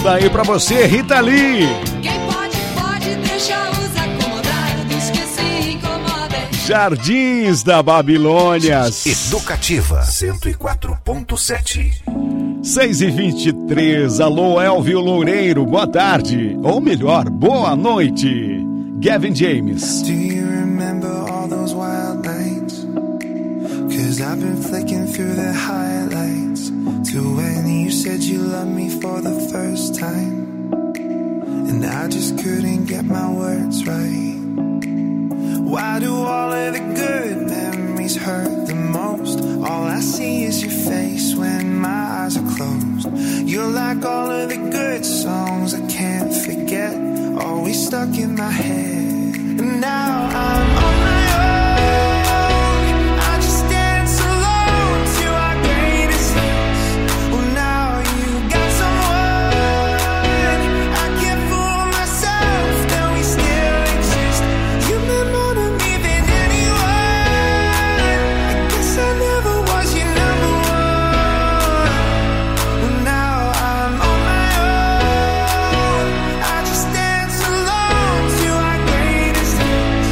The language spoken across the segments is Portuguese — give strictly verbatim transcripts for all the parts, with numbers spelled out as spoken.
Daí pra você, Rita Lee. Quem pode, pode, deixa os acomodados que se incomodem. Jardins da Babilônia. Educativa cento e quatro ponto sete. seis e vinte e três. Alô, Elvio Loureiro, boa tarde. Ou melhor, boa noite. Gavin James. Do you remember all those wild nights? Cause I've been flicking through the highlights to when you said you loved me for the first time, and I just couldn't get my words right. Why do all of the good memories hurt the most? All I see is your face when my eyes are closed. You're like all of the good songs I can't forget, always stuck in my head. And now I'm on my own, I just dance alone to our greatest hits. Well, now you got someone, I can't fool myself that we still exist. You meant more to me than anyone, I guess I never was your number one. Well, now I'm on my own, I just dance alone to our greatest hits.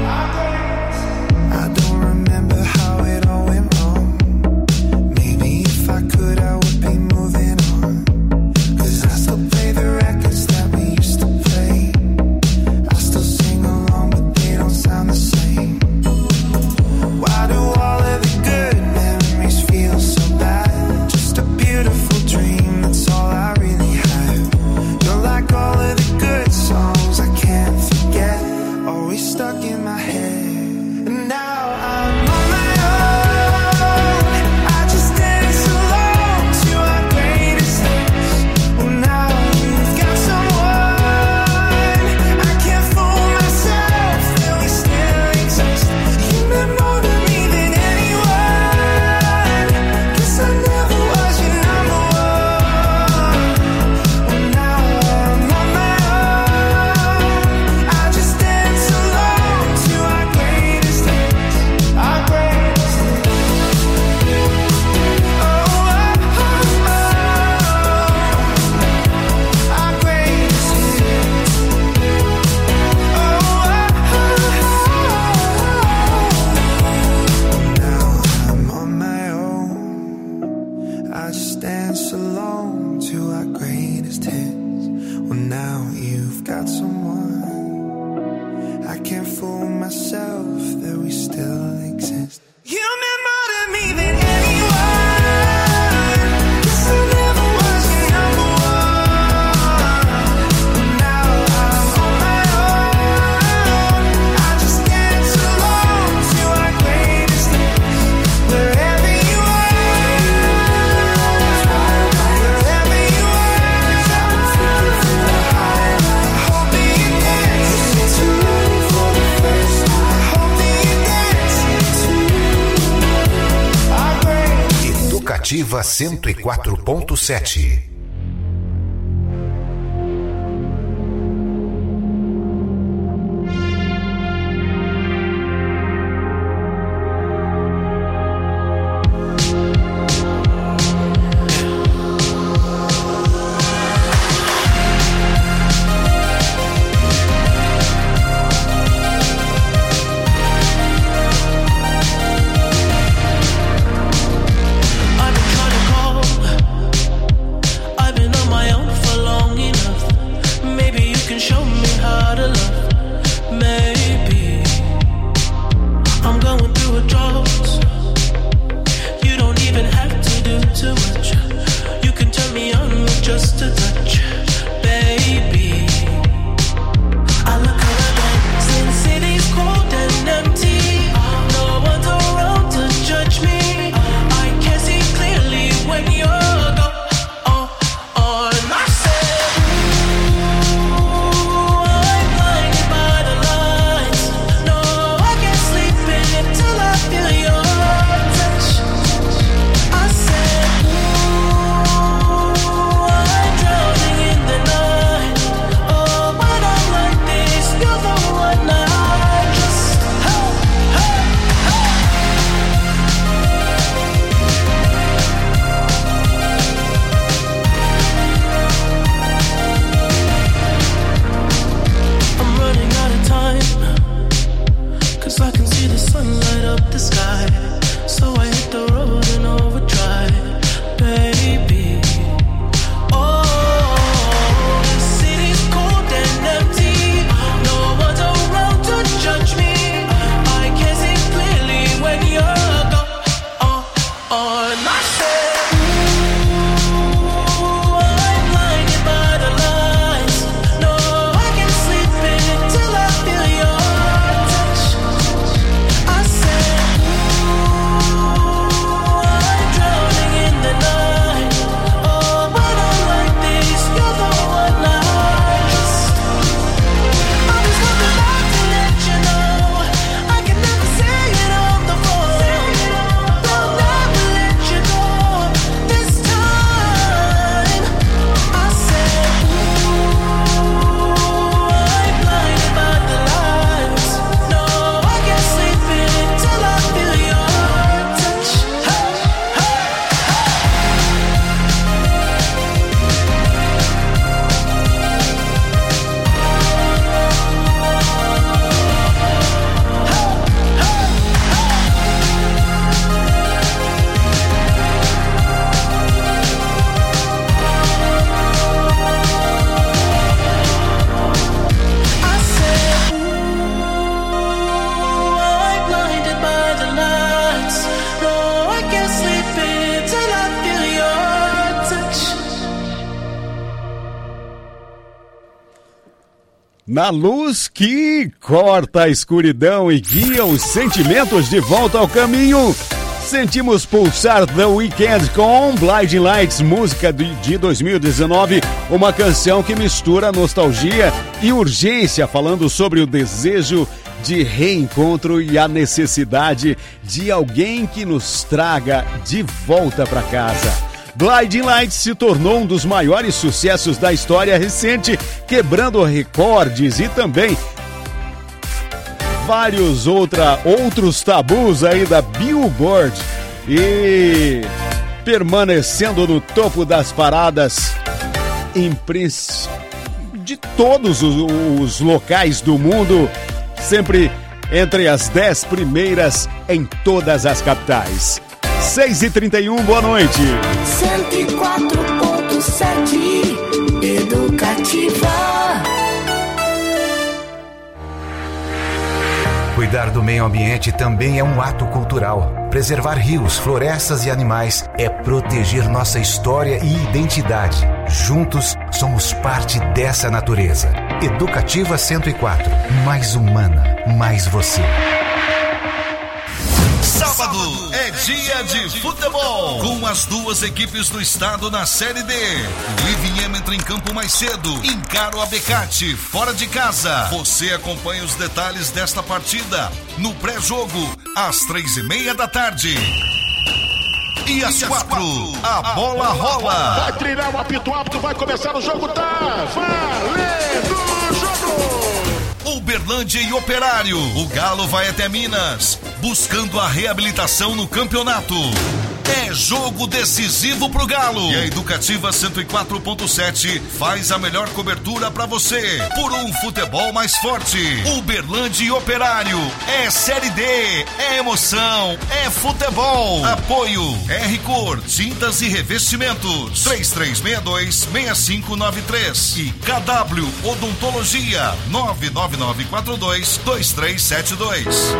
I don't remember how it all went wrong. Maybe if I could I would be moving on, cause I still play the records that we used to play. I still sing along but they don't sound the same. Why do all of the good memories feel so bad? Just a beautiful dream, that's all I really have. You're like all of the good songs I can't forget, always stuck in my head. And now I'm on my own, I just dance alone to our greatest hits. Well, now you've got someone, I can't fool myself that we still exist. You meant more to me than anyone, guess I never was your number one. Well, now I'm on my own, I just dance alone to our greatest hits. Our greatest hits. Oh, oh, oh, oh. Our greatest hits. Oh, oh, oh. Now I'm on my own, I just dance alone to our greatest hits. Well, now you've got someone, I can't fool myself that we still exist. You meant more to me than anyone, guess I never was your number one. Now I'm on my own, I just dance alone to our greatest hits. Wherever you are, wherever you are, I hope that you dance to for the first time. I hope that you dance to our greatest. Educativa cento e quatro ponto sete. I've been trying to call, Na luz que corta a escuridão e guia os sentimentos de volta ao caminho, sentimos pulsar The Weeknd com Blinding Lights, música de dois mil e dezenove, uma canção que mistura nostalgia e urgência, falando sobre o desejo de reencontro e a necessidade de alguém que nos traga de volta para casa. Blinding Lights se tornou um dos maiores sucessos da história recente, quebrando recordes e também vários outra, outros tabus aí da Billboard e permanecendo no topo das paradas impress... de todos os, os locais do mundo, sempre entre as dez primeiras em todas as capitais. seis e trinta e um, boa noite. cento e quatro ponto sete Educativa. Cuidar do meio ambiente também é um ato cultural. Preservar rios, florestas e animais é proteger nossa história e identidade. Juntos, somos parte dessa natureza. Educativa cento e quatro. Mais humana, mais você. Sábado é dia de futebol, com as duas equipes do estado na Série D. O Ivinhema entra em campo mais cedo, encara o Abecate, fora de casa. Você acompanha os detalhes desta partida no pré-jogo, às três e meia da tarde. E às quatro, a bola rola. Vai trilhar o apito apto, vai começar o jogo, tá valendo o jogo. Uberlândia e Operário. O Galo vai até Minas, buscando a reabilitação no campeonato. É jogo decisivo pro Galo. E a Educativa cento e quatro ponto sete faz a melhor cobertura pra você. Por um futebol mais forte. Uberlândia e Operário. É Série D. É emoção. É futebol. Apoio R Cor, tintas e revestimentos. três três seis dois, seis cinco nove três. E K W Odontologia. nove nove nove quatro dois, dois três sete dois.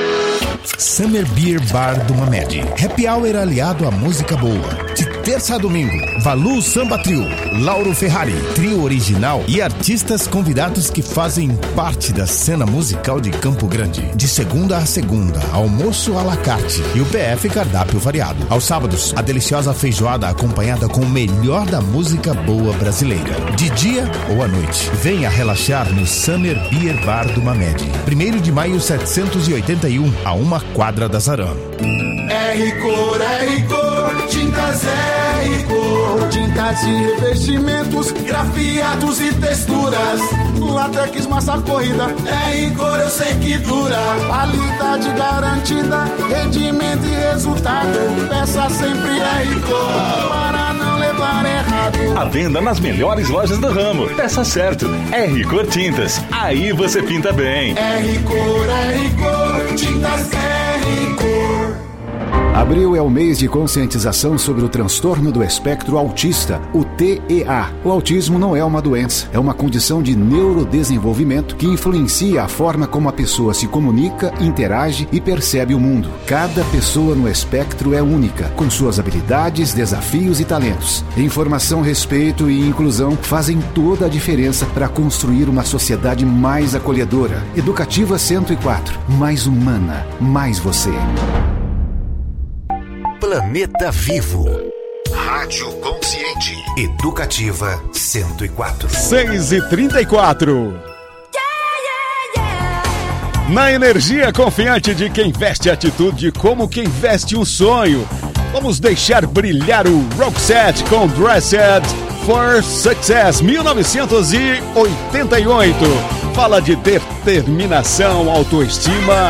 Summer Beer Bar do Mamed. Happy Hour aliado à música boa. De terça a domingo, Valu Samba Trio, Lauro Ferrari, trio original e artistas convidados que fazem parte da cena musical de Campo Grande. De segunda a segunda, almoço à la carte e o P F cardápio variado. Aos sábados, a deliciosa feijoada acompanhada com o melhor da música boa brasileira. De dia ou à noite, venha relaxar no Summer Beer Bar do Mamed. primeiro de maio setecentos e oitenta e um, a uma quadra da Zaran. R-Cor, R-Cor, tintas R-Cor, tintas e revestimentos, grafiados e texturas, látex, massa corrida, R-Cor eu sei que dura, qualidade garantida, rendimento e resultado, peça sempre R-Cor, para não levar errado. A venda nas melhores lojas do ramo, peça certo, R-Cor Tintas, aí você pinta bem. R-Cor, R-Cor, tintas R-Cor. Abril é o mês de conscientização sobre o transtorno do espectro autista, o T E A. O autismo não é uma doença, é uma condição de neurodesenvolvimento que influencia a forma como a pessoa se comunica, interage e percebe o mundo. Cada pessoa no espectro é única, com suas habilidades, desafios e talentos. Informação, respeito e inclusão fazem toda a diferença para construir uma sociedade mais acolhedora. Educativa cento e quatro, mais humana, mais você. Planeta Vivo. Rádio Consciente. Educativa cento e quatro. seis e trinta e quatro. Na energia confiante de quem veste atitude como quem veste um sonho, vamos deixar brilhar o Roxette com Dressed for Success, mil novecentos e oitenta e oito. Fala de determinação, autoestima.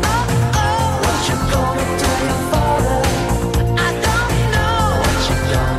What you gonna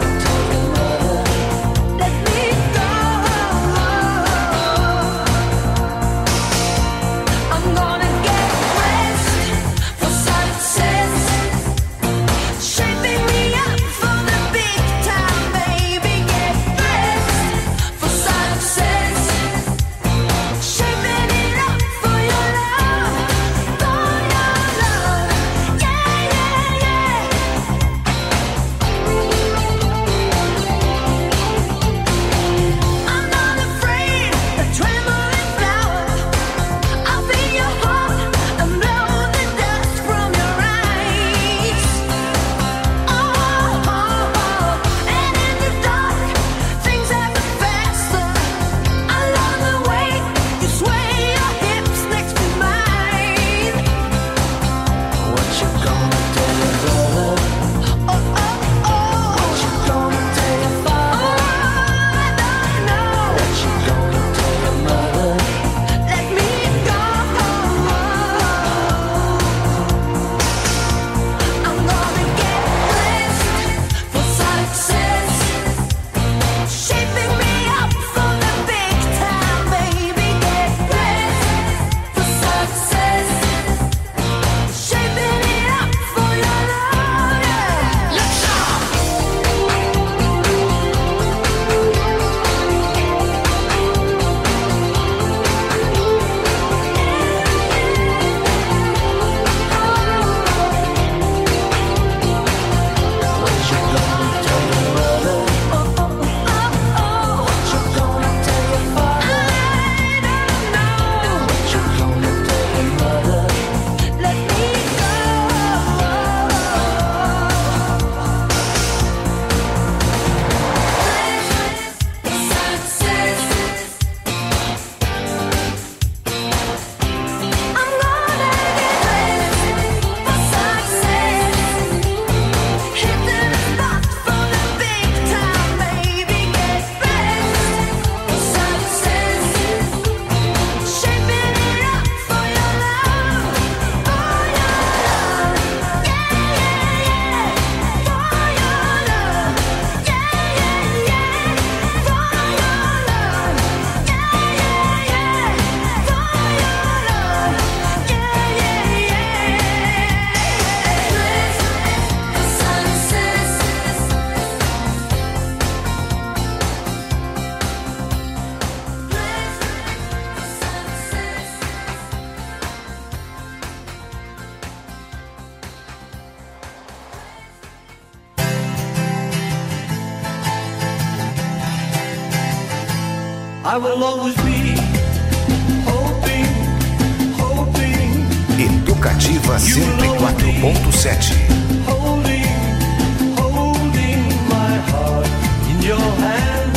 I will always be hoping, hoping. Educativa cento e quatro ponto sete. Holding, holding my heart in your hand.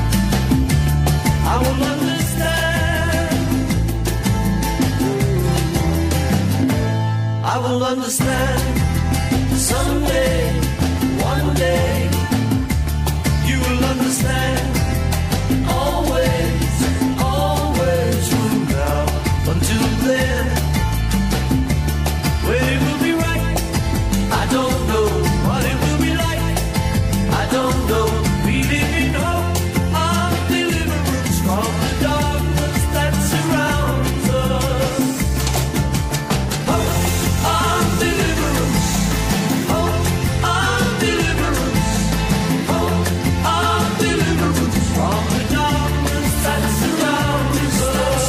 I will understand. I will understand. Someday, one day, you will understand. Always, always from now until then. When it will be right, I don't know what it will be like. I don't know. We live in hope of deliverance from the darkness that surrounds us. Hope of deliverance. Hope of deliverance. Hope of deliverance from the darkness that surrounds us.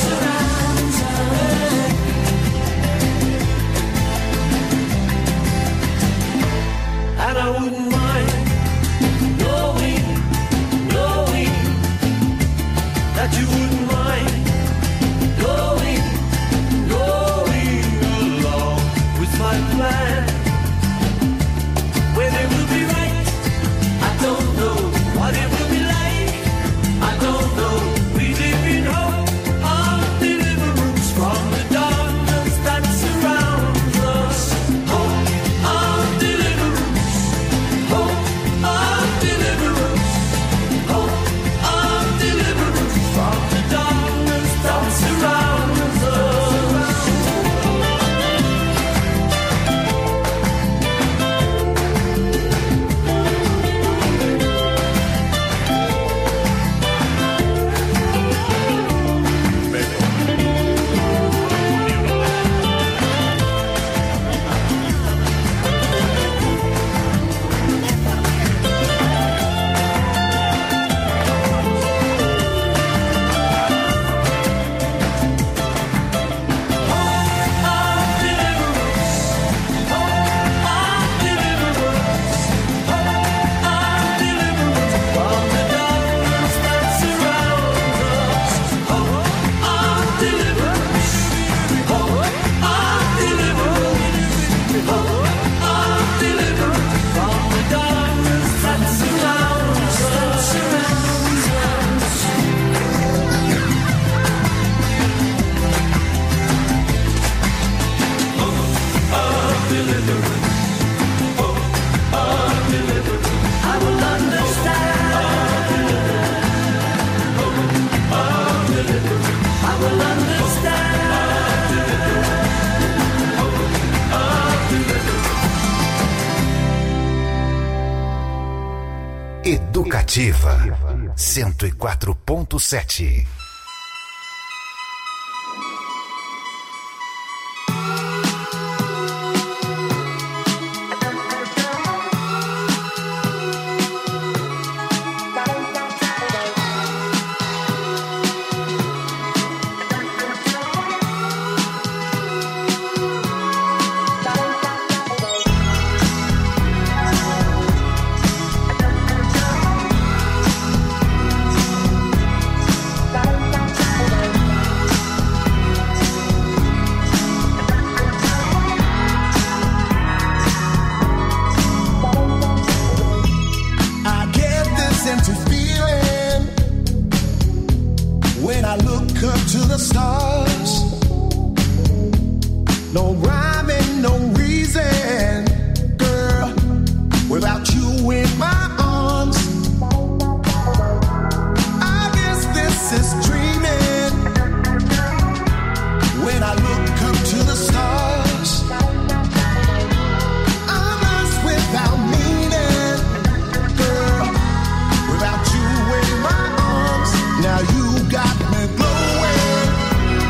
And I wouldn't mind knowing, knowing that you wouldn't mind going, going along with my plan. When it will be right, I don't know what it will be like. I don't know. We live in hope of deliverance from the darkness that surrounds us. Hope of deliverance. Hope of deliverance. Hope of deliverance from the darkness that surrounds us. Educativa cento e quatro ponto sete. Now you got me glowing.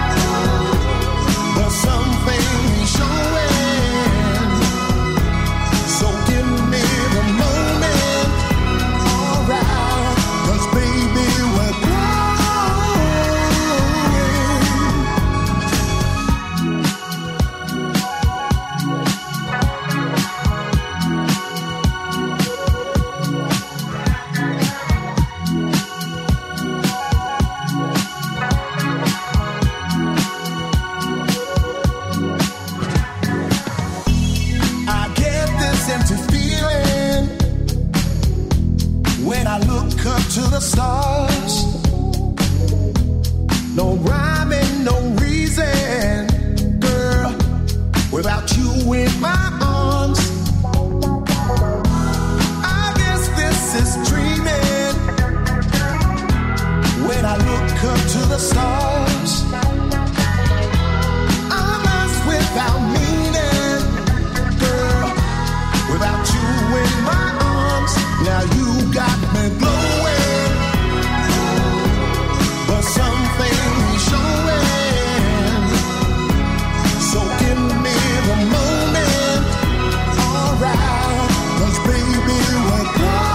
I look up to the stars, no rhyme and no reason, girl, without you in my arms. I guess this is dreaming. When I look up to the stars, I'm lost without meaning, girl, without you in my arms. Now you got me glowing, but something showing. So give me the moment, alright, 'cause baby we're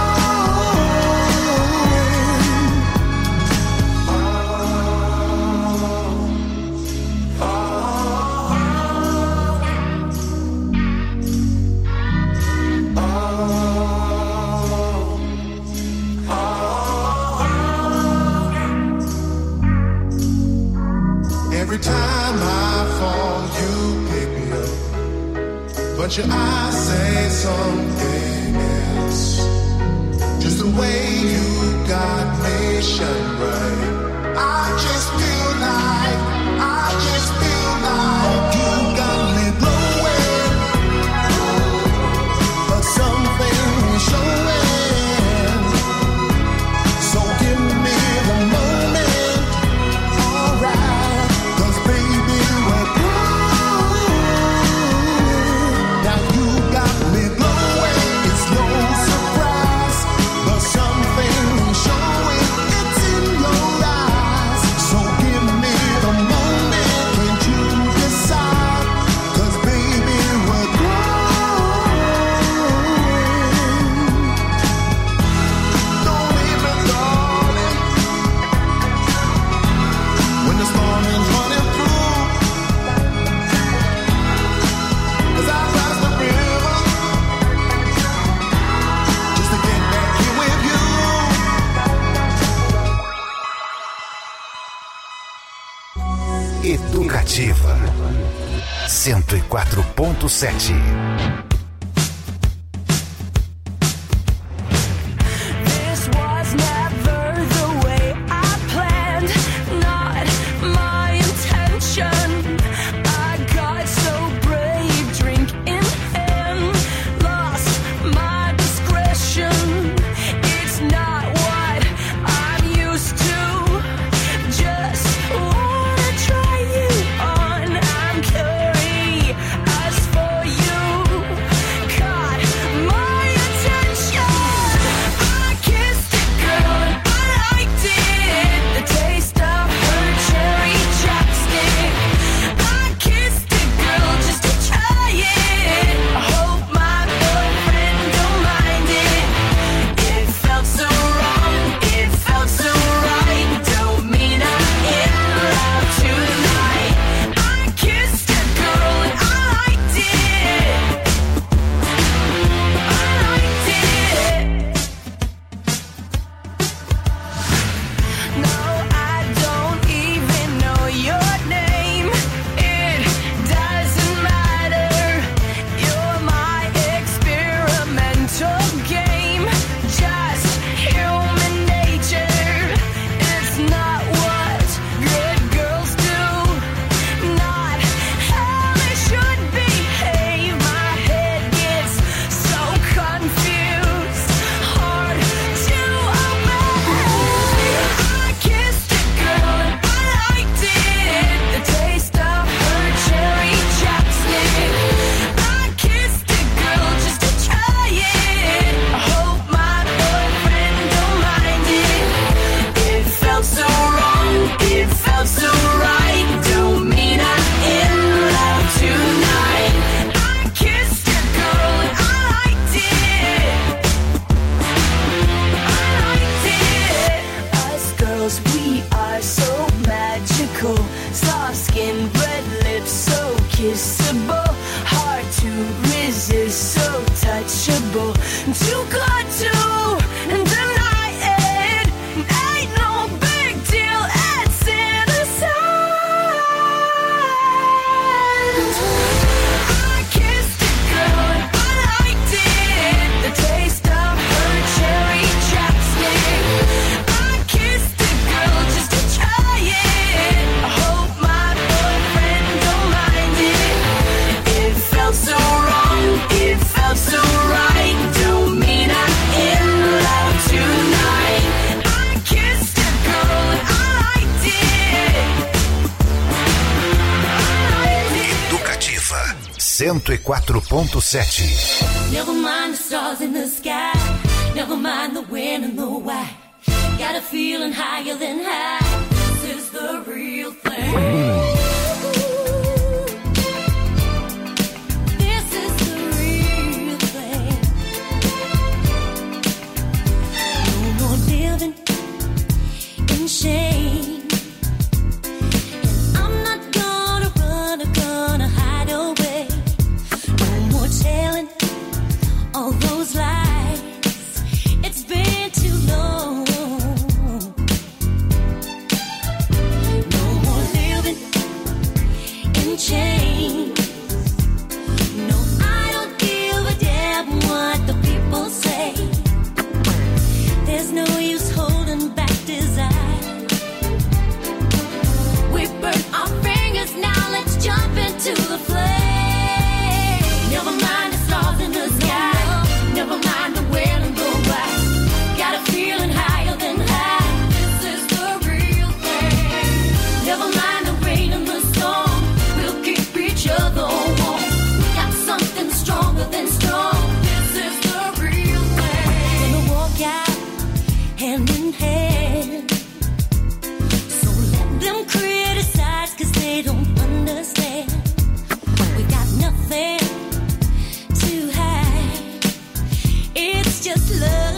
every time I fall, you pick me up. But your eyes say something else. Just the way you got me shine bright. I just feel like, I just feel like you got me glowing, but something showing. So give me the moment, alright. Baby, we're growing. Now you got me glowing. It's no surprise, but something showing. It's in your eyes. So give me the moment. Can't you decide? 'Cause baby, we're growing. Don't leave me, darling, when the storm is running. Educativa cento e quatro ponto sete. Try you on, I'm curious for you. cento e quatro ponto sete. Never mind the stars in the sky. Never mind the when and the why. Got a feeling higher than high. This is the real thing. This is the real thing. No more living in shame. And I'm not gonna run or gonna hide away. No more telling all those lies. It's been too long. No more living in chains. No, I don't give a damn what the people say. There's no use holding back desire. We burn our fingers, now let's jump into the flame. Never mind the stars in the sky. Never mind the when and the why. Got a feeling higher than high. This is the real thing. Never mind the rain and the storm. We'll keep each other warm. We got something stronger than strong. This is the real thing. Gonna walk out hand in hand. So let them criticize, cause they don't understand. We got nothing to hide. It's just love.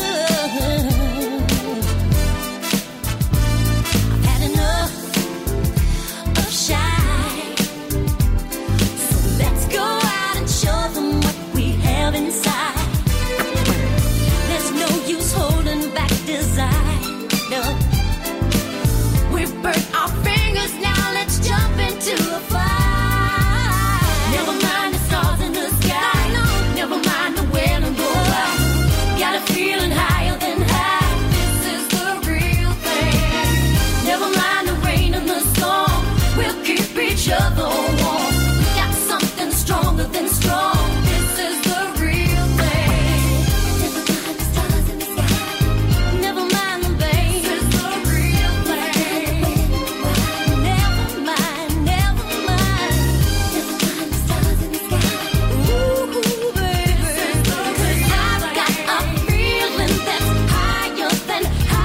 I've had enough of shy. So let's go out and show them what we have inside. There's no use holding back desire. No. We've burnt our fingers, now let's jump into a fire. Never mind the stars in the sky. Never mind the when and the why. Got a feeling higher than high. This is the real thing. Never mind the rain and the storm. We'll keep each other warm. We got something stronger than strong. This is the real thing. Never mind the stars in the sky. Never mind the bass. This is the real thing. Never mind, never mind. Never mind the stars in the sky. Ooh, baby. This is the real thing. I've got a feeling that's higher than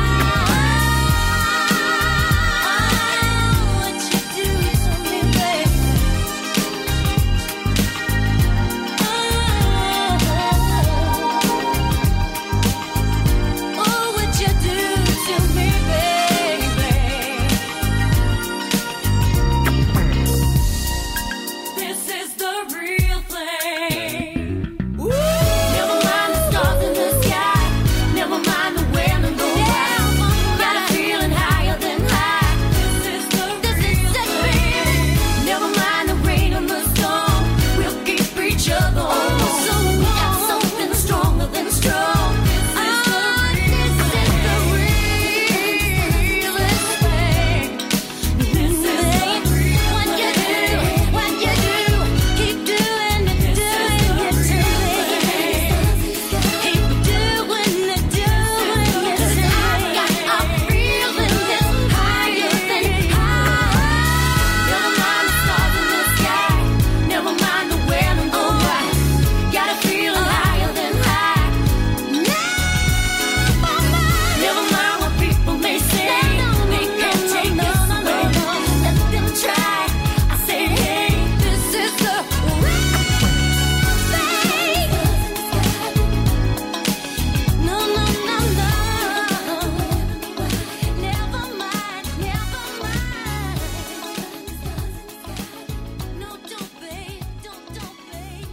high. What you do to me, baby. Oh, what you do to me, baby. This is the real thing. Never mind the stars in the sky. Never mind the when and the why. Got a feeling higher than high. This is the this is the thing. Never mind the rain and the storm. We'll keep each other warm. So we got something stronger than strong. This is the realest thing. This is the real what you do, what you do. Keep doing it, doing it to me. Keep doing it, doing it to me. I've got a feeling that's higher than high. Never mind the stars in the sky. Never mind the when and the why. Got a feeling higher than high. Never mind what people may say. They can't take this away. Let them try. I say, hey, this is the real thing. No, no, no, no. Never mind, never mind. No, don't, babe. Don't, don't, babe.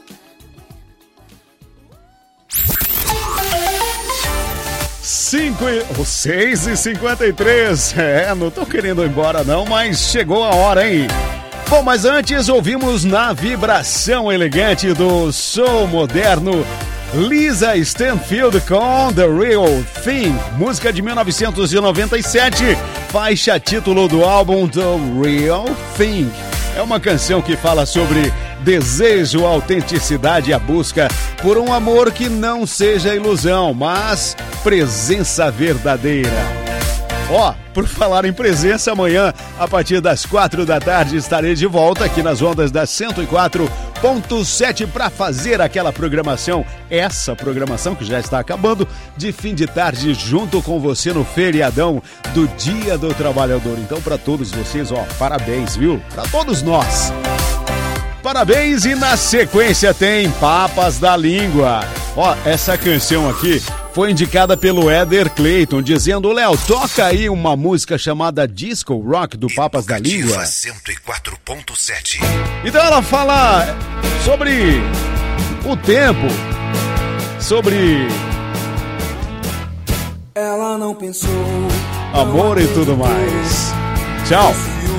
cinco e, oh, seis e cinquenta e três. É, não tô querendo ir embora não, mas chegou a hora, hein? Bom, mas antes ouvimos na vibração elegante do soul moderno Lisa Stanfield com The Real Thing, música de mil novecentos e noventa e sete, faixa título do álbum The Real Thing. É uma canção que fala sobre desejo, autenticidade e a busca por um amor que não seja ilusão, mas presença verdadeira. Ó, oh, por falar em presença, amanhã, a partir das quatro da tarde, estarei de volta aqui nas ondas da cento e quatro ponto sete para fazer aquela programação, essa programação que já está acabando, de fim de tarde junto com você no feriadão do Dia do Trabalhador. Então, para todos vocês, ó, parabéns, viu? Para todos nós. Parabéns, e na sequência tem Papas da Língua. Ó, essa canção aqui foi indicada pelo Éder Clayton, dizendo: Léo, toca aí uma música chamada Disco Rock do Papas da Língua. cento e quatro ponto sete. Então ela fala sobre o tempo, sobre ela não pensou, amor e tudo mais. Tchau.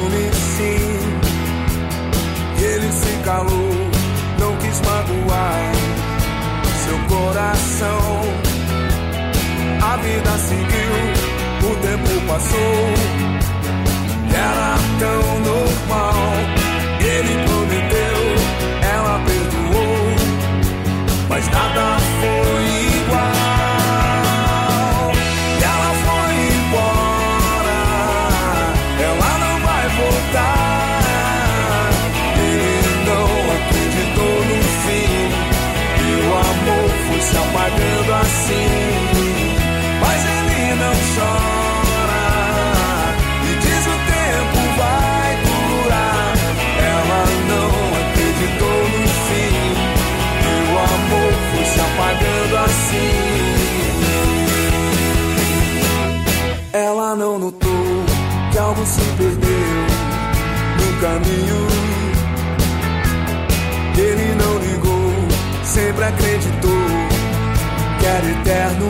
Ele se calou, não quis magoar seu coração. A vida seguiu, o tempo passou. Era tão normal. Ele prometeu, ela perdoou, mas nada foi igual. E ela foi embora, ela não vai voltar. Se apagando assim, mas ele não chora e diz o tempo vai curar. Ela não acreditou no fim e o amor foi se apagando assim. Ela não notou que algo se perdeu no caminho. Ele não ligou, sempre acreditou que era eterno.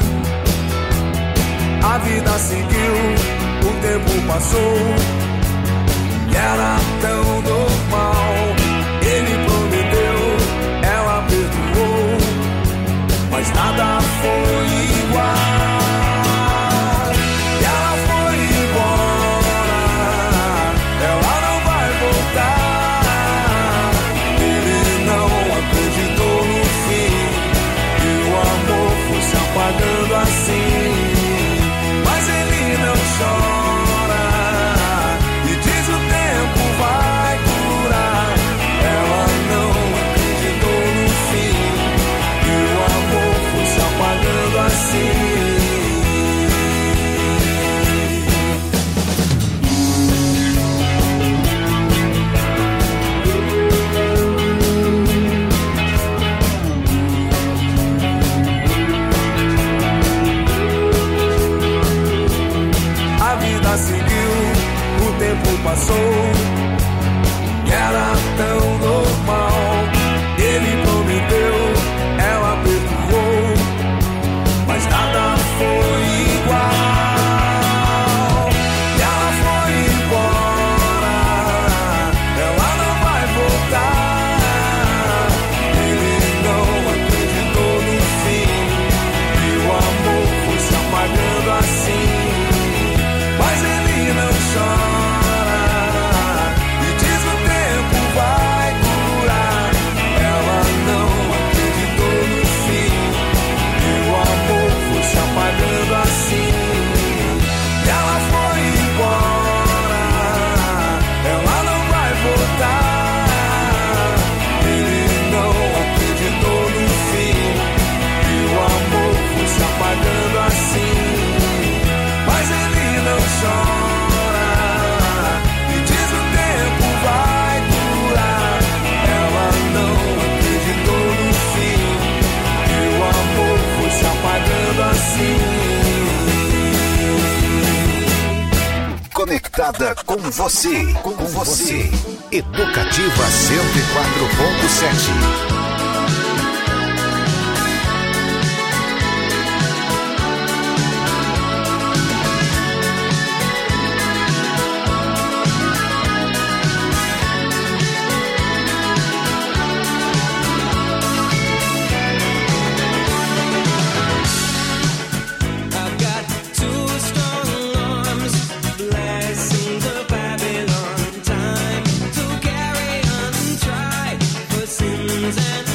A vida seguiu, o tempo passou e era tão normal. Ele prometeu, ela perdoou, mas nada foi igual. E ela foi embora, ela não vai voltar. Ele não acreditou no fim, se apagando assim, mas ele não chora e diz o tempo vai curar. Ela não acreditou no fim e o amor foi se apagando assim. Seguiu, o tempo passou e era tão normal. Ele prometeu, ela perdoou, mas nada foi igual. E ela foi embora, ela não vai voltar. Ele não acreditou no fim e o amor foi se apagando assim. Mas ele não chora e diz o tempo vai curar. Ela não acreditou no fim e o amor foi se apagando assim. E ela foi embora, ela não vai voltar. Ele não acreditou no fim e o amor foi se apagando assim. Mas ele não chora e diz o tempo vai curar. Ela não acreditou no fim e o amor foi se apagando assim. Conectada com você, com você. Educativa cento e quatro ponto sete. And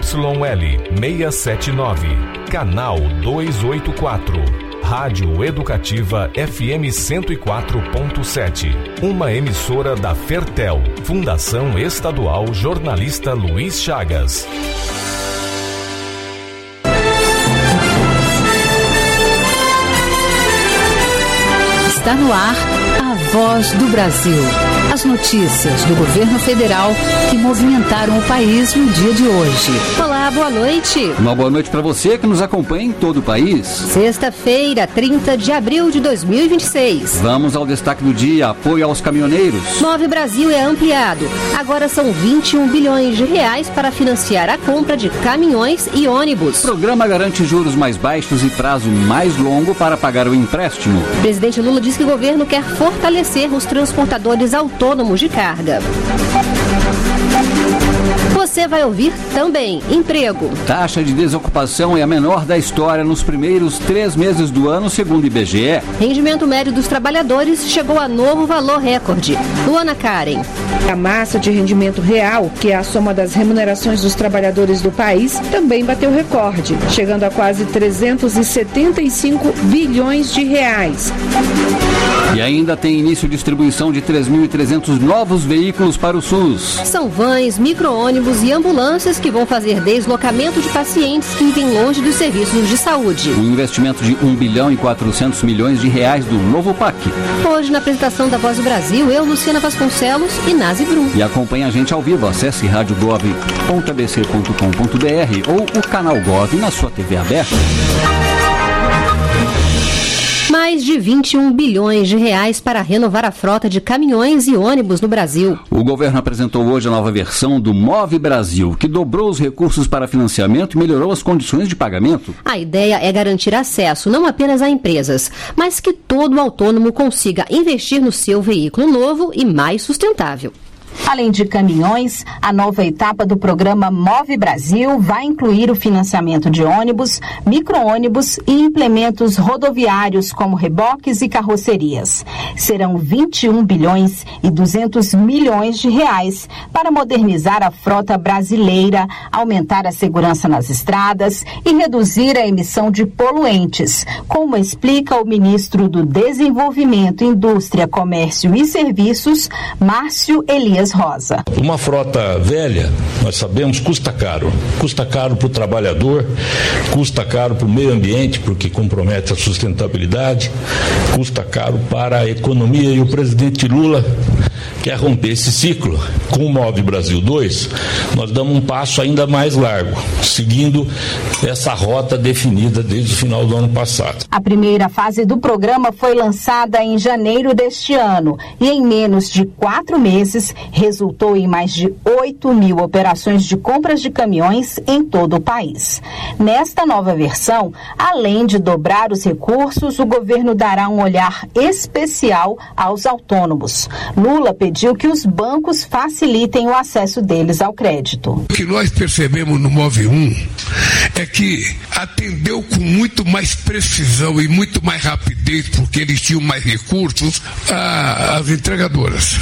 Y L seiscentos e setenta e nove, canal duzentos e oitenta e quatro. Rádio Educativa F M cento e quatro ponto sete. Uma emissora da Fertel, Fundação Estadual Jornalista Luiz Chagas. Está no ar a Voz do Brasil. As notícias do governo federal que movimentaram o país no dia de hoje. Olá, boa noite. Uma boa noite para você que nos acompanha em todo o país. Sexta-feira, trinta de abril de dois mil e vinte e seis. Vamos ao destaque do dia: apoio aos caminhoneiros. Move Brasil é ampliado. Agora são vinte e um bilhões de reais para financiar a compra de caminhões e ônibus. O programa garante juros mais baixos e prazo mais longo para pagar o empréstimo. O presidente Lula diz que o governo quer fortalecer os transportadores autônomos de carga. Você vai ouvir também emprego. Taxa de desocupação é a menor da história nos primeiros três meses do ano, segundo o I B G E. Rendimento médio dos trabalhadores chegou a novo valor recorde. Luana Karen. A massa de rendimento real, que é a soma das remunerações dos trabalhadores do país, também bateu recorde, chegando a quase trezentos e setenta e cinco bilhões de reais. E ainda tem início distribuição de três mil e trezentos novos veículos para o SUS. São vans, micro-ônibus e ambulâncias que vão fazer deslocamento de pacientes que vivem longe dos serviços de saúde. Um investimento de um bilhão e quatrocentos milhões de reais do novo P A C. Hoje, na apresentação da Voz do Brasil, eu, Luciana Vasconcelos e Nazi Brum. E acompanhe a gente ao vivo. Acesse rádio gov ponto a b c ponto com ponto b r ou o canal Gov na sua T V aberta. Mais de vinte e um bilhões de reais para renovar a frota de caminhões e ônibus no Brasil. O governo apresentou hoje a nova versão do Move Brasil, que dobrou os recursos para financiamento e melhorou as condições de pagamento. A ideia é garantir acesso não apenas a empresas, mas que todo autônomo consiga investir no seu veículo novo e mais sustentável. Além de caminhões, a nova etapa do programa Move Brasil vai incluir o financiamento de ônibus, micro-ônibus e implementos rodoviários como reboques e carrocerias. Serão vinte e um bilhões e duzentos milhões de reais para modernizar a frota brasileira, aumentar a segurança nas estradas e reduzir a emissão de poluentes, como explica o ministro do Desenvolvimento, Indústria, Comércio e Serviços, Márcio Elias Rosa. Uma frota velha, nós sabemos, custa caro. Custa caro para o trabalhador, custa caro para o meio ambiente, porque compromete a sustentabilidade, custa caro para a economia, e o presidente Lula quer romper esse ciclo. Com o Move Brasil dois, nós damos um passo ainda mais largo, seguindo essa rota definida desde o final do ano passado. A primeira fase do programa foi lançada em janeiro deste ano e em menos de quatro meses resultou em mais de oito mil operações de compras de caminhões em todo o país. Nesta nova versão, além de dobrar os recursos, o governo dará um olhar especial aos autônomos. Lula pediu que os bancos facilitem o acesso deles ao crédito. O que nós percebemos no Move um é que atendeu com muito mais precisão e muito mais rapidez, porque eles tinham mais recursos, a, as entregadoras.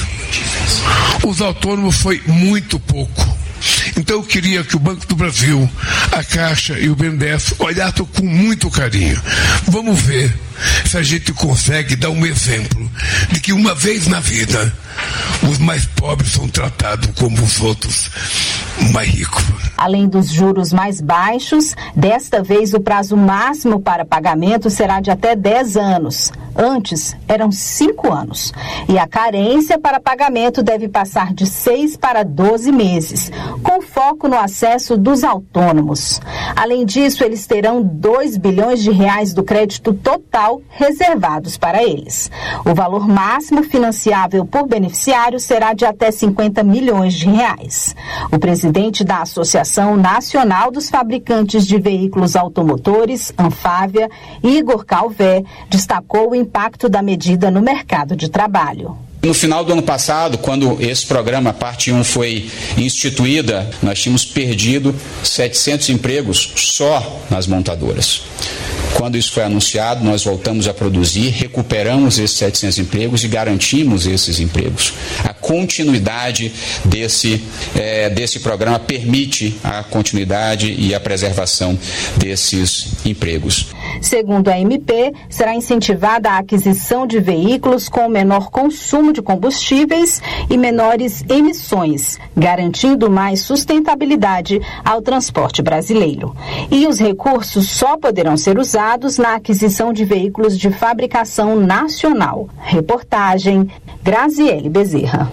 Os autônomos foi muito pouco. Então eu queria que o Banco do Brasil, a Caixa e o B N D E S olhassem com muito carinho. Vamos ver se a gente consegue dar um exemplo de que uma vez na vida os mais pobres são tratados como os outros mais ricos. Além dos juros mais baixos, desta vez o prazo máximo para pagamento será de até dez anos. Antes, eram cinco anos. E a carência para pagamento deve passar de seis para doze meses, com foco no acesso dos autônomos. Além disso, eles terão dois bilhões de reais do crédito total reservados para eles. O valor máximo financiável por beneficiário será de até cinquenta milhões de reais. O presidente da Associação Nacional dos Fabricantes de Veículos Automotores, Anfávia, Igor Calvé, destacou o impacto da medida no mercado de trabalho. No final do ano passado, quando esse programa, parte um, foi instituída, nós tínhamos perdido setecentos empregos só nas montadoras. Quando isso foi anunciado, nós voltamos a produzir, recuperamos esses setecentos empregos e garantimos esses empregos. A continuidade desse, é, desse programa permite a continuidade e a preservação desses empregos. Segundo a M P, será incentivada a aquisição de veículos com menor consumo de combustíveis e menores emissões, garantindo mais sustentabilidade ao transporte brasileiro. E os recursos só poderão ser usados na aquisição de veículos de fabricação nacional. Reportagem Graziele Bezerra.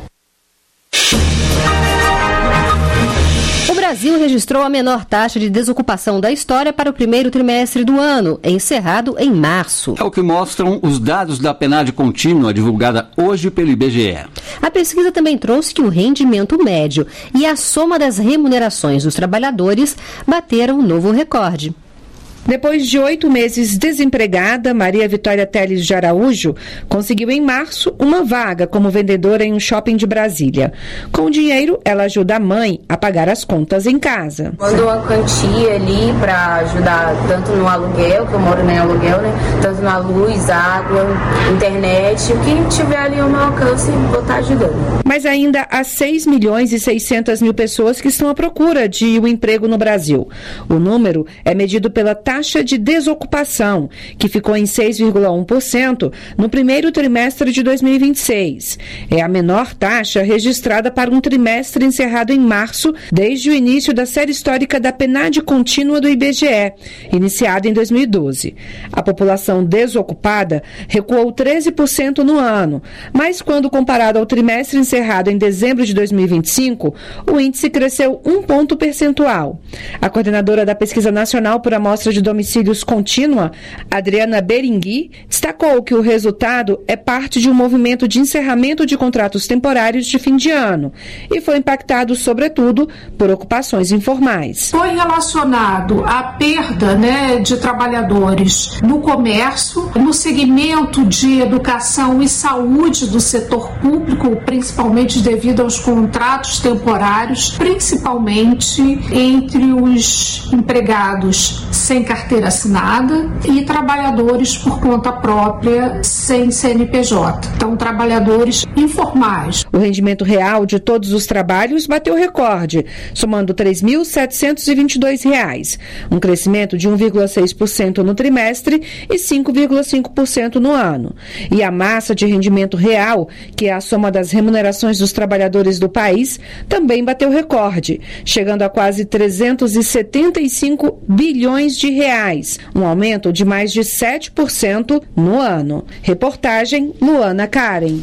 O Brasil registrou a menor taxa de desocupação da história para o primeiro trimestre do ano, encerrado em março. É o que mostram os dados da PNAD contínua divulgada hoje pelo I B G E. A pesquisa também trouxe que o rendimento médio e a soma das remunerações dos trabalhadores bateram um novo recorde. Depois de oito meses desempregada, Maria Vitória Teles de Araújo conseguiu em março uma vaga como vendedora em um shopping de Brasília. Com o dinheiro, ela ajuda a mãe a pagar as contas em casa. Mando uma quantia ali para ajudar tanto no aluguel, que eu moro em aluguel, né? Tanto na luz, água, internet, o que tiver ali ao meu alcance, vou estar ajudando. Mas ainda há seis milhões e seiscentas mil pessoas que estão à procura de um emprego no Brasil. O número é medido pela taxa taxa de desocupação, que ficou em seis vírgula um por cento no primeiro trimestre de dois mil e vinte e seis. É a menor taxa registrada para um trimestre encerrado em março, desde o início da série histórica da PNAD contínua do I B G E, iniciada em dois mil e doze. A população desocupada recuou treze por cento no ano, mas quando comparado ao trimestre encerrado em dezembro de dois mil e vinte e cinco, o índice cresceu um ponto percentual. A coordenadora da Pesquisa Nacional por Amostra de Domicílios Contínua, Adriana Berengui, destacou que o resultado é parte de um movimento de encerramento de contratos temporários de fim de ano e foi impactado, sobretudo, por ocupações informais. Foi relacionado à perda, né, de trabalhadores no comércio, no segmento de educação e saúde do setor público, principalmente devido aos contratos temporários, principalmente entre os empregados sem carteira assinada e trabalhadores por conta própria sem C N P J. Então, trabalhadores informais. O rendimento real de todos os trabalhos bateu recorde, somando três mil setecentos e vinte e dois reais, um crescimento de um vírgula seis por cento no trimestre e cinco vírgula cinco por cento no ano. E a massa de rendimento real, que é a soma das remunerações dos trabalhadores do país, também bateu recorde, chegando a quase trezentos e setenta e cinco bilhões de reais, um aumento de mais de sete por cento no ano. Reportagem Luana Karen.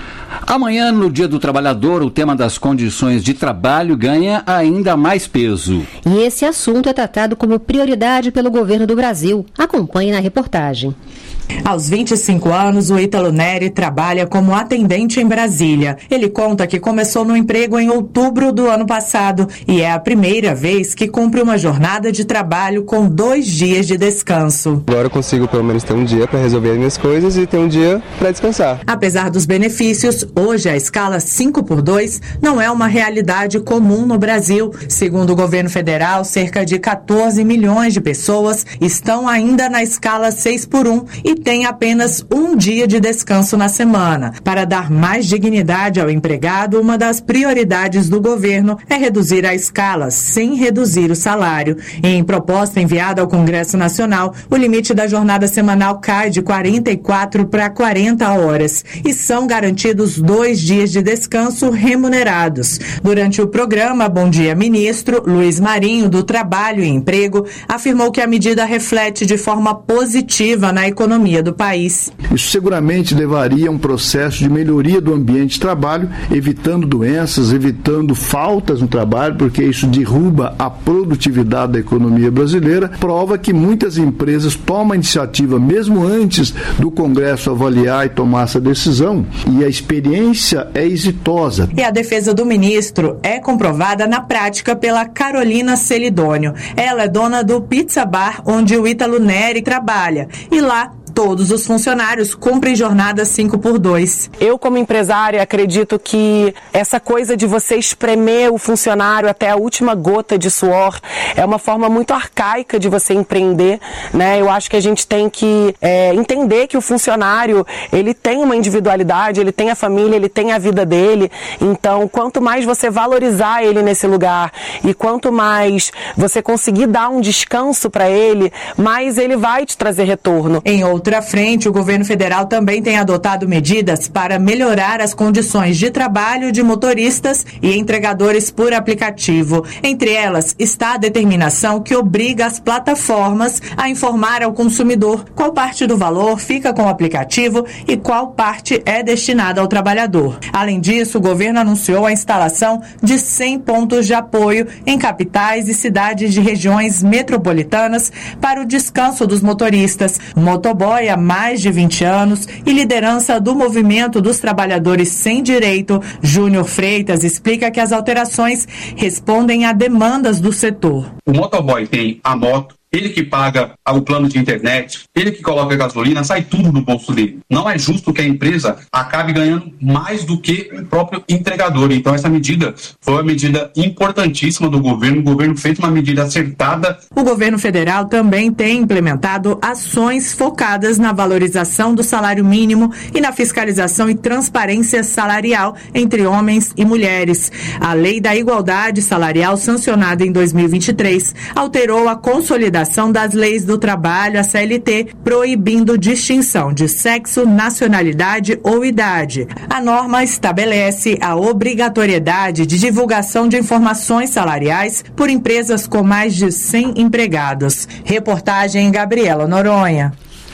Amanhã, no Dia do Trabalhador, o tema das condições de trabalho ganha ainda mais peso. E esse assunto é tratado como prioridade pelo governo do Brasil. Acompanhe na reportagem. Aos vinte e cinco anos, o Ítalo Neri trabalha como atendente em Brasília. Ele conta que começou no emprego em outubro do ano passado e é a primeira vez que cumpre uma jornada de trabalho com dois dias de descanso. Agora eu consigo pelo menos ter um dia para resolver as minhas coisas e ter um dia para descansar. Apesar dos benefícios, hoje a escala cinco por dois não é uma realidade comum no Brasil. Segundo o governo federal, cerca de quatorze milhões de pessoas estão ainda na escala seis por um e tem apenas um dia de descanso na semana. Para dar mais dignidade ao empregado, uma das prioridades do governo é reduzir a escala, sem reduzir o salário. Em proposta enviada ao Congresso Nacional, o limite da jornada semanal cai de quarenta e quatro para quarenta horas e são garantidos dois dias de descanso remunerados. Durante o programa Bom Dia Ministro, Luiz Marinho, do Trabalho e Emprego, afirmou que a medida reflete de forma positiva na economia do país. Isso seguramente levaria a um processo de melhoria do ambiente de trabalho, evitando doenças, evitando faltas no trabalho, porque isso derruba a produtividade da economia brasileira. Prova que muitas empresas tomam a iniciativa, mesmo antes do Congresso avaliar e tomar essa decisão, e a experiência é exitosa. E a defesa do ministro é comprovada na prática pela Carolina Celidônio. Ela é dona do Pizza Bar, onde o Ítalo Neri trabalha, e lá Todos os funcionários cumprem jornada cinco por dois. Eu, como empresária, acredito que essa coisa de você espremer o funcionário até a última gota de suor é uma forma muito arcaica de você empreender, né? Eu acho que a gente tem que é, entender que o funcionário, ele tem uma individualidade, ele tem a família, ele tem a vida dele. Então, quanto mais você valorizar ele nesse lugar e quanto mais você conseguir dar um descanso para ele, mais ele vai te trazer retorno. Em outra frente, o governo federal também tem adotado medidas para melhorar as condições de trabalho de motoristas e entregadores por aplicativo. Entre elas está a determinação que obriga as plataformas a informar ao consumidor qual parte do valor fica com o aplicativo e qual parte é destinada ao trabalhador. Além disso, o governo anunciou a instalação de cem pontos de apoio em capitais e cidades de regiões metropolitanas para o descanso dos motoristas. O motoboy há mais de vinte anos e liderança do movimento dos trabalhadores sem direito, Júnior Freitas, explica que as alterações respondem a demandas do setor. O motoboy tem a moto, ele que paga o plano de internet, ele que coloca a gasolina, sai tudo do bolso dele. Não é justo que a empresa acabe ganhando mais do que o próprio entregador. Então essa medida foi uma medida importantíssima do governo. O governo fez uma medida acertada. O governo federal também tem implementado ações focadas na valorização do salário mínimo e na fiscalização e transparência salarial entre homens e mulheres. A Lei da Igualdade Salarial, sancionada em dois mil e vinte e três, alterou a consolidação das leis do trabalho, a C L T, proibindo distinção de sexo, nacionalidade ou idade. A norma estabelece a obrigatoriedade de divulgação de informações salariais por empresas com mais de cem empregados. Reportagem Gabriela Noronha.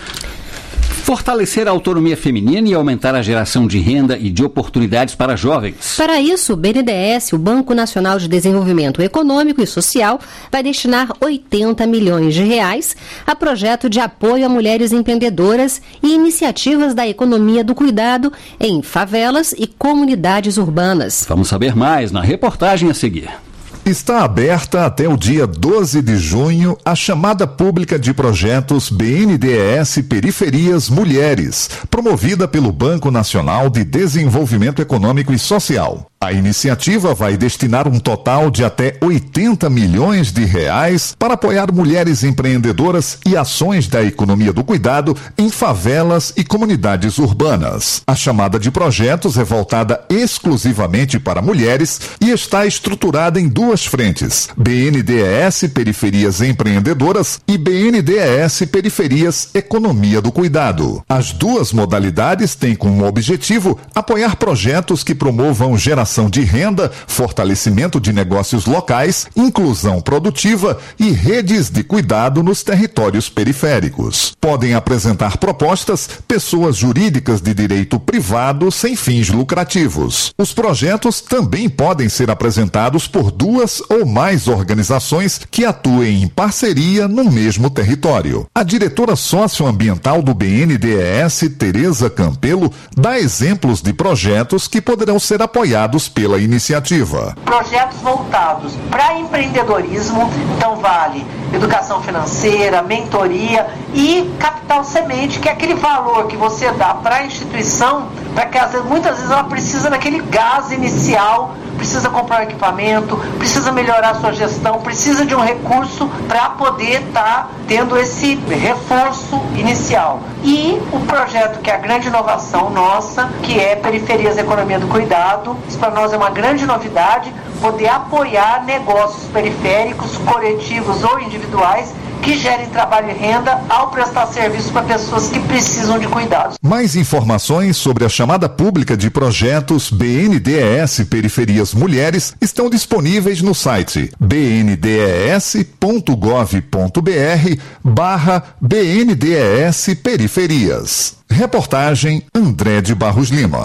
Fortalecer a autonomia feminina e aumentar a geração de renda e de oportunidades para jovens. Para isso, o B N D E S, o Banco Nacional de Desenvolvimento Econômico e Social, vai destinar oitenta milhões de reais a projeto de apoio a mulheres empreendedoras e iniciativas da economia do cuidado em favelas e comunidades urbanas. Vamos saber mais na reportagem a seguir. Está aberta até o dia doze de junho a chamada pública de projetos B N D E S Periferias Mulheres, promovida pelo Banco Nacional de Desenvolvimento Econômico e Social. A iniciativa vai destinar um total de até oitenta milhões de reais para apoiar mulheres empreendedoras e ações da economia do cuidado em favelas e comunidades urbanas. A chamada de projetos é voltada exclusivamente para mulheres e está estruturada em duas frentes: B N D E S Periferias Empreendedoras e B N D E S Periferias Economia do Cuidado. As duas modalidades têm como objetivo apoiar projetos que promovam geração de renda, fortalecimento de negócios locais, inclusão produtiva e redes de cuidado nos territórios periféricos. Podem apresentar propostas pessoas jurídicas de direito privado sem fins lucrativos. Os projetos também podem ser apresentados por duas ou mais organizações que atuem em parceria no mesmo território. A diretora socioambiental do B N D E S, Tereza Campelo, dá exemplos de projetos que poderão ser apoiados pela iniciativa. Projetos voltados para empreendedorismo, então vale educação financeira, mentoria e capital semente, que é aquele valor que você dá para a instituição, para que às vezes, muitas vezes ela precisa daquele gás inicial, precisa comprar um equipamento, precisa melhorar a sua gestão, precisa de um recurso para poder estar tá tendo esse reforço inicial. E o projeto que é a grande inovação nossa, que é Periferias Economia do Cuidado, isso para nós é uma grande novidade, poder apoiar negócios periféricos, coletivos ou individuais que gerem trabalho e renda ao prestar serviço para pessoas que precisam de cuidados. Mais informações sobre a chamada pública de projetos B N D E S Periferias Mulheres estão disponíveis no site b n d e s ponto gov ponto b r barra B N D E S Periferias. Reportagem André de Barros Lima.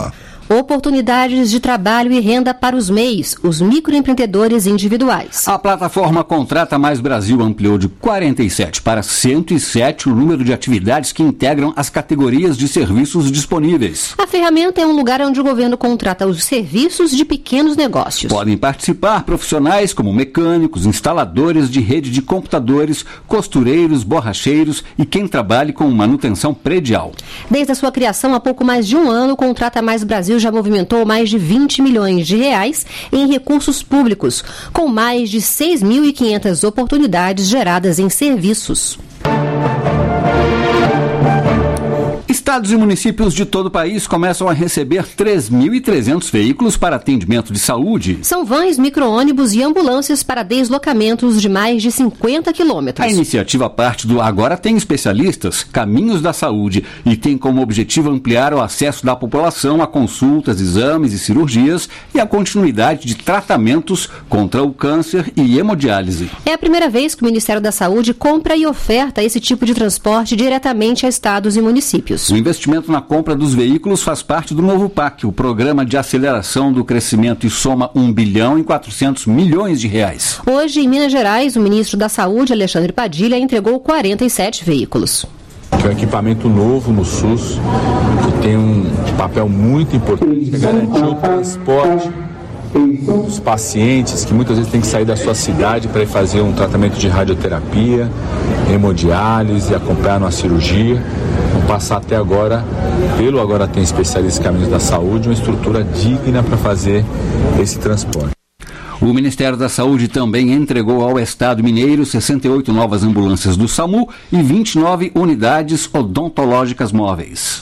Oportunidades de trabalho e renda para os M E Is, os microempreendedores individuais. A plataforma Contrata Mais Brasil ampliou de quarenta e sete para cento e sete o número de atividades que integram as categorias de serviços disponíveis. A ferramenta é um lugar onde o governo contrata os serviços de pequenos negócios. Podem participar profissionais como mecânicos, instaladores de rede de computadores, costureiros, borracheiros e quem trabalhe com manutenção predial. Desde a sua criação há pouco mais de um ano, o Contrata Mais Brasil já movimentou mais de vinte milhões de reais em recursos públicos, com mais de seis mil e quinhentas oportunidades geradas em serviços. Estados e municípios de todo o país começam a receber três mil e trezentos veículos para atendimento de saúde. São vans, micro-ônibus e ambulâncias para deslocamentos de mais de cinquenta quilômetros. A iniciativa parte do Agora Tem Especialistas, Caminhos da Saúde, e tem como objetivo ampliar o acesso da população a consultas, exames e cirurgias e a continuidade de tratamentos contra o câncer e hemodiálise. É a primeira vez que o Ministério da Saúde compra e oferta esse tipo de transporte diretamente a estados e municípios. O investimento na compra dos veículos faz parte do novo P A C, o Programa de Aceleração do Crescimento, e soma um bilhão e quatrocentos milhões de reais. Hoje, em Minas Gerais, o ministro da Saúde, Alexandre Padilha, entregou quarenta e sete veículos. É um equipamento novo no SUS, que tem um papel muito importante, que é garantir o transporte dos pacientes que muitas vezes têm que sair da sua cidade para ir fazer um tratamento de radioterapia, hemodiálise, acompanhar uma cirurgia. Vão passar até agora, pelo Agora Tem Especialistas Caminhos da Saúde, uma estrutura digna para fazer esse transporte. O Ministério da Saúde também entregou ao Estado mineiro sessenta e oito novas ambulâncias do SAMU e vinte e nove unidades odontológicas móveis.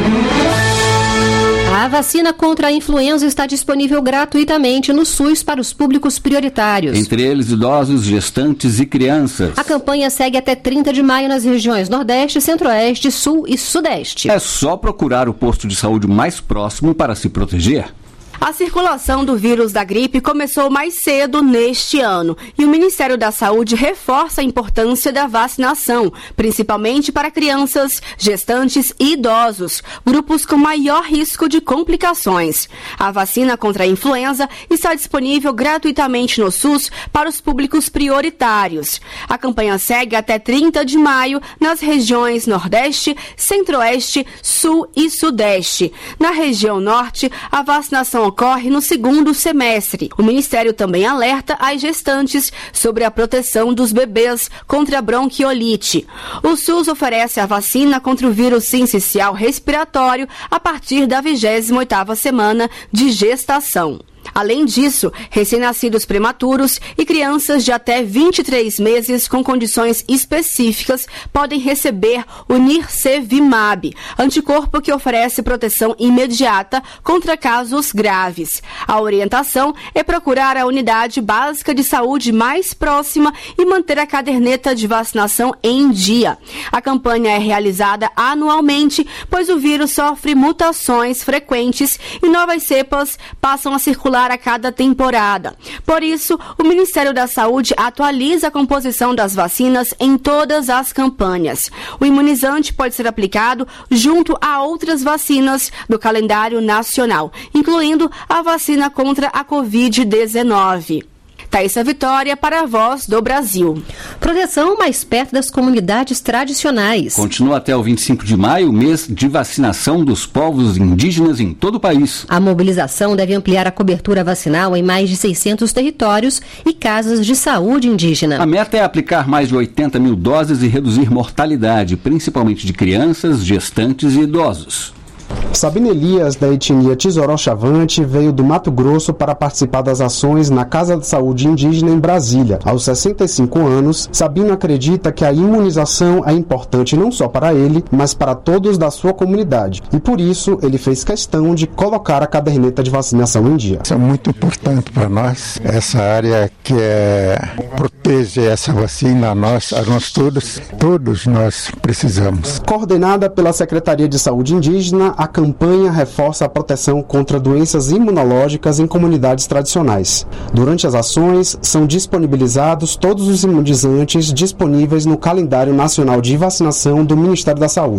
A vacina contra a influenza está disponível gratuitamente no SUS para os públicos prioritários. Entre eles, idosos, gestantes e crianças. A campanha segue até trinta de maio nas regiões Nordeste, Centro-Oeste, Sul e Sudeste. É só procurar o posto de saúde mais próximo para se proteger. A circulação do vírus da gripe começou mais cedo neste ano e o Ministério da Saúde reforça a importância da vacinação, principalmente para crianças, gestantes e idosos, grupos com maior risco de complicações. A vacina contra a influenza está disponível gratuitamente no SUS para os públicos prioritários. A campanha segue até trinta de maio nas regiões Nordeste, Centro-Oeste, Sul e Sudeste. Na região Norte, a vacinação ocorre no segundo semestre. O Ministério também alerta as gestantes sobre a proteção dos bebês contra a bronquiolite. O SUS oferece a vacina contra o vírus sincicial respiratório a partir da vigésima oitava semana de gestação. Além disso, recém-nascidos prematuros e crianças de até vinte e três meses com condições específicas podem receber o Nirsevimab, anticorpo que oferece proteção imediata contra casos graves. A orientação é procurar a unidade básica de saúde mais próxima e manter a caderneta de vacinação em dia. A campanha é realizada anualmente, pois o vírus sofre mutações frequentes e novas cepas passam a circular a cada temporada. Por isso, o Ministério da Saúde atualiza a composição das vacinas em todas as campanhas. O imunizante pode ser aplicado junto a outras vacinas do calendário nacional, incluindo a vacina contra a covid dezenove. Thaísa Vitória para a Voz do Brasil. Proteção mais perto das comunidades tradicionais. Continua até o vinte e cinco de maio o mês de vacinação dos povos indígenas em todo o país. A mobilização deve ampliar a cobertura vacinal em mais de seiscentos territórios e casas de saúde indígena. A meta é aplicar mais de oitenta mil doses e reduzir mortalidade, principalmente de crianças, gestantes e idosos. Sabina Elias, da etnia Tisoró-Chavante, veio do Mato Grosso para participar das ações na Casa de Saúde Indígena em Brasília. Aos sessenta e cinco anos, Sabina acredita que a imunização é importante não só para ele, mas para todos da sua comunidade. E por isso, ele fez questão de colocar a caderneta de vacinação em dia. Isso é muito importante para nós, essa área que é, protege essa vacina a nós, a nós todos, todos nós precisamos. Coordenada pela Secretaria de Saúde Indígena, a campanha reforça a proteção contra doenças imunológicas em comunidades tradicionais. Durante as ações, são disponibilizados todos os imunizantes disponíveis no calendário nacional de vacinação do Ministério da Saúde.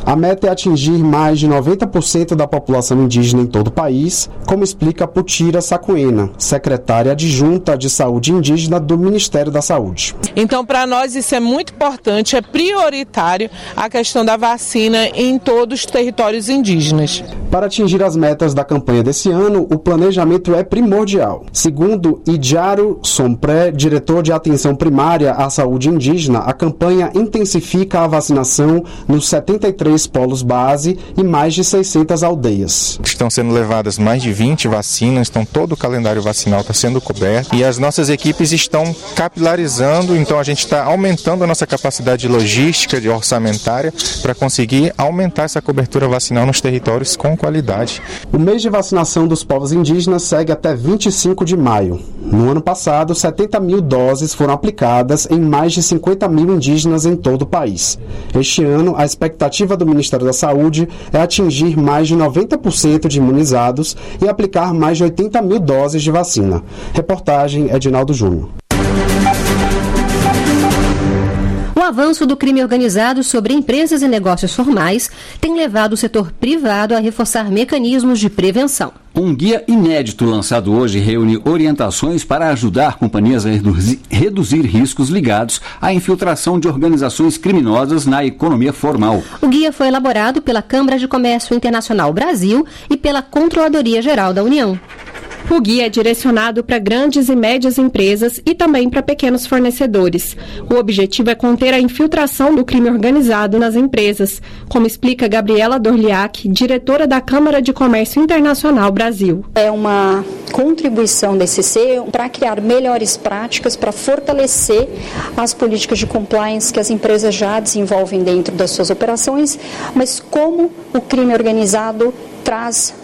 A meta é atingir mais de noventa por cento da população indígena em todo o país, como explica Putira Sacuena, secretária adjunta de Saúde Indígena do Ministério da Saúde. Então, para nós isso é muito importante, é prioritário a questão da vacina em todos os territórios indígenas. Para atingir as metas da campanha desse ano, o planejamento é primordial. Segundo Idjaro Sompré, diretor de atenção primária à saúde indígena, a campanha intensifica a vacinação nos setenta e três polos base e mais de seiscentas aldeias. Estão sendo levadas mais de vinte vacinas, então todo o calendário vacinal está sendo coberto e as nossas equipes estão capilarizando, então a gente está aumentando a nossa capacidade logística, de orçamentária, para conseguir aumentar essa cobertura vacinal nos territórios com qualidade. O mês de vacinação dos povos indígenas segue até vinte e cinco de maio. No ano passado, setenta mil doses foram aplicadas em mais de cinquenta mil indígenas em todo o país. Este ano, a expectativa do Ministério da Saúde é atingir mais de noventa por cento de imunizados e aplicar mais de oitenta mil doses de vacina. Reportagem Edinaldo Júnior. O avanço do crime organizado sobre empresas e negócios formais tem levado o setor privado a reforçar mecanismos de prevenção. Um guia inédito lançado hoje reúne orientações para ajudar companhias a reduzir, reduzir riscos ligados à infiltração de organizações criminosas na economia formal. O guia foi elaborado pela Câmara de Comércio Internacional Brasil e pela Controladoria Geral da União. O guia é direcionado para grandes e médias empresas e também para pequenos fornecedores. O objetivo é conter a infiltração do crime organizado nas empresas, como explica Gabriela Dorliac, diretora da Câmara de Comércio Internacional Brasil. É uma contribuição da E C C para criar melhores práticas, para fortalecer as políticas de compliance que as empresas já desenvolvem dentro das suas operações, mas como o crime organizado traz